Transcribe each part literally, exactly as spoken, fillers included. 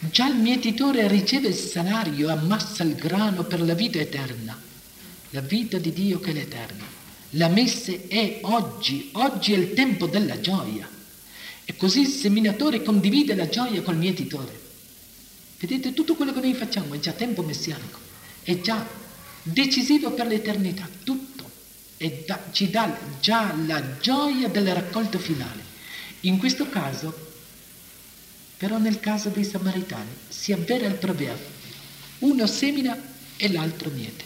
Già il mietitore riceve il salario, ammassa il grano per la vita eterna, la vita di Dio che è l'eterna. La messe è oggi, oggi è il tempo della gioia. E così il seminatore condivide la gioia col mietitore. Vedete, tutto quello che noi facciamo è già tempo messianico, è già decisivo per l'eternità, tutto. E da, ci dà già la gioia della raccolta finale. In questo caso, però nel caso dei Samaritani, si avvera il proverbio: uno semina e l'altro miete.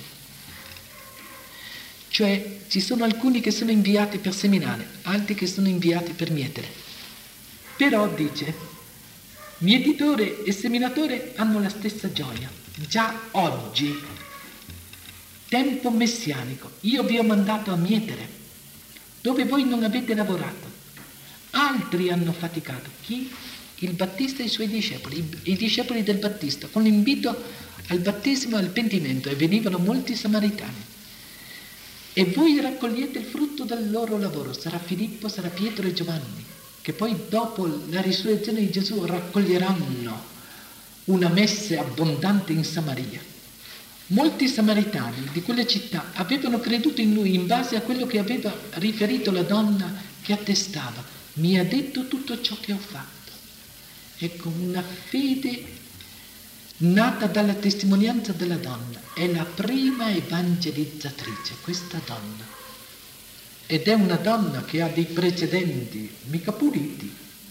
Cioè ci sono alcuni che sono inviati per seminare, altri che sono inviati per mietere. Però dice, mietitore e seminatore hanno la stessa gioia, già oggi, tempo messianico, io vi ho mandato a mietere, dove voi non avete lavorato. Altri hanno faticato. Chi? Il Battista e i suoi discepoli, i, i discepoli del Battista, con l'invito al battesimo e al pentimento, e venivano molti samaritani. E voi raccogliete il frutto del loro lavoro, sarà Filippo, sarà Pietro e Giovanni, che poi dopo la risurrezione di Gesù raccoglieranno una messe abbondante in Samaria. Molti samaritani di quelle città avevano creduto in lui in base a quello che aveva riferito la donna che attestava: mi ha detto tutto ciò che ho fatto. Ecco, una fede nata dalla testimonianza della donna, è la prima evangelizzatrice, questa donna. Ed è una donna che ha dei precedenti mica puliti.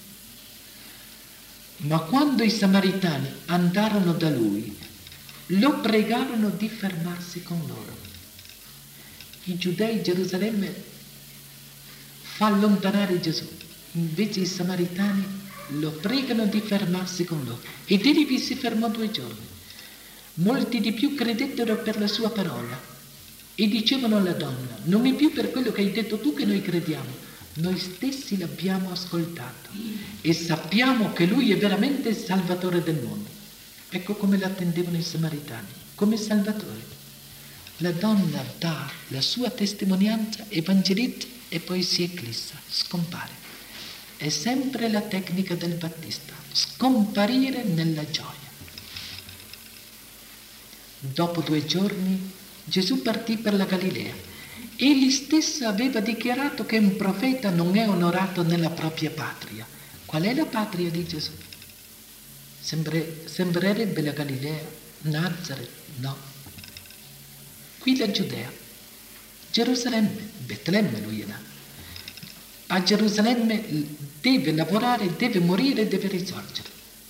Ma quando i samaritani andarono da lui, lo pregarono di fermarsi con loro. I giudei, Gerusalemme, fa allontanare Gesù, invece i samaritani lo pregano di fermarsi con loro. Ed egli vi si fermò due giorni. Molti di più credettero per la sua parola e dicevano alla donna: non è più per quello che hai detto tu che noi crediamo, noi stessi l'abbiamo ascoltato e sappiamo che lui è veramente il Salvatore del mondo. Ecco come l'attendevano i samaritani, come Salvatore. La donna dà la sua testimonianza, evangelizza e poi si eclissa, scompare. È sempre la tecnica del Battista, scomparire nella gioia. Dopo due giorni Gesù partì per la Galilea. Egli stesso aveva dichiarato che un profeta non è onorato nella propria patria. Qual è la patria di Gesù? Sembre, sembrerebbe la Galilea, Nazareth, no. Qui la Giudea, Gerusalemme, Betlemme lui è nato. A Gerusalemme deve lavorare, deve morire, deve risorgere.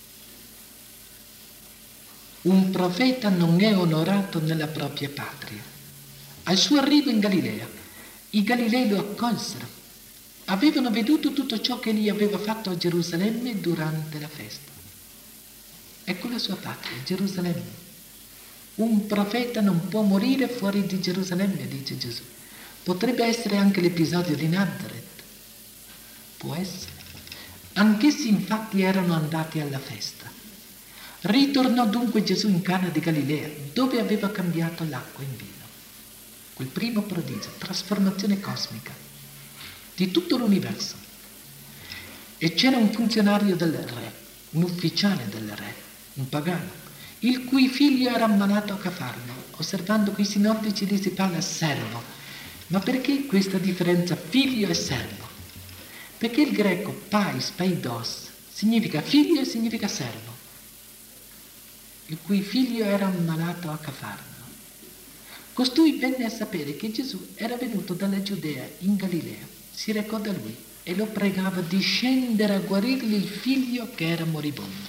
Un profeta non è onorato nella propria patria. Al suo arrivo in Galilea, i Galilei lo accolsero. Avevano veduto tutto ciò che egli aveva fatto a Gerusalemme durante la festa. Ecco la sua patria, Gerusalemme. Un profeta non può morire fuori di Gerusalemme, dice Gesù. Potrebbe essere anche l'episodio di Nazareth. Può essere. Anch'essi infatti erano andati alla festa. Ritornò dunque Gesù in Cana di Galilea, dove aveva cambiato l'acqua in vino. Quel primo prodigio, trasformazione cosmica di tutto l'universo. E c'era un funzionario del re, un ufficiale del re, un pagano, il cui figlio era ammalato a Cafarno. Osservando qui i sinottici si parla servo. Ma perché questa differenza figlio e servo? Perché il greco pais, paidos, significa figlio e significa servo, il cui figlio era ammalato a Cafarno. Costui venne a sapere che Gesù era venuto dalla Giudea in Galilea, si recò da lui e lo pregava di scendere a guarirgli il figlio che era moribondo.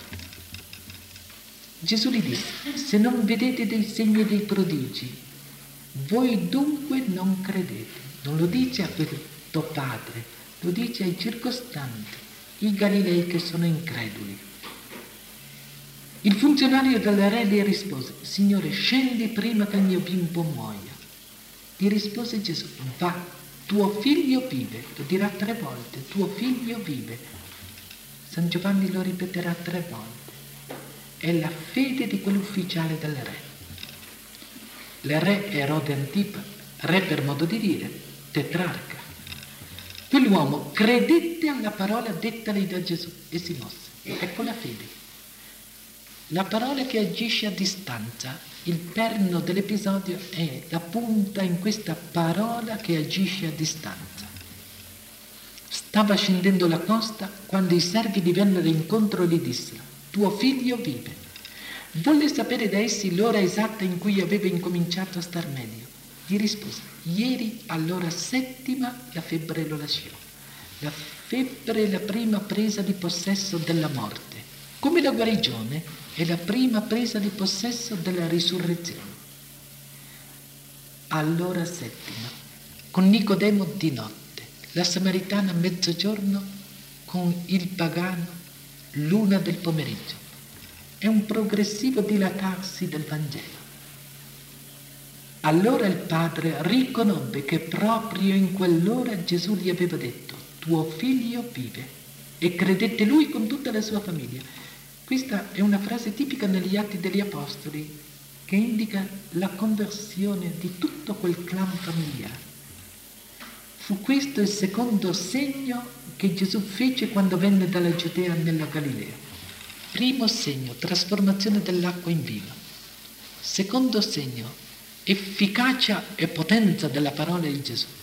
Gesù gli disse: se non vedete dei segni e dei prodigi, voi dunque non credete. Non lo dice a questo padre, lo dice ai circostanti, i Galilei che sono increduli. Il funzionario del re gli rispose: Signore, scendi prima che il mio bimbo muoia. Gli rispose Gesù: va, tuo figlio vive. Lo dirà tre volte: tuo figlio vive. San Giovanni lo ripeterà tre volte. È la fede di quell'ufficiale del re. Il re Erode Antipa, re per modo di dire, tetrarca. Quell'uomo credette alla parola dettagli da Gesù e si mosse. Ecco la fede. La parola che agisce a distanza, il perno dell'episodio è la punta in questa parola che agisce a distanza. Stava scendendo la costa quando i servi gli vennero incontro e gli dissero: tuo figlio vive. Volle sapere da essi l'ora esatta in cui aveva incominciato a star meglio. Gli rispose: ieri all'ora settima la febbre lo lasciò. La febbre è la prima presa di possesso della morte, come la guarigione è la prima presa di possesso della risurrezione. All'ora settima, con Nicodemo di notte, la Samaritana a mezzogiorno, con il pagano l'una del pomeriggio. È un progressivo dilatarsi del Vangelo. Allora il padre riconobbe che proprio in quell'ora Gesù gli aveva detto: tuo figlio vive, e credette lui con tutta la sua famiglia. Questa è una frase tipica negli Atti degli Apostoli che indica la conversione di tutto quel clan familiare. Fu questo il secondo segno che Gesù fece quando venne dalla Giudea nella Galilea. Primo segno, trasformazione dell'acqua in vino. Secondo segno, efficacia e potenza della parola di Gesù.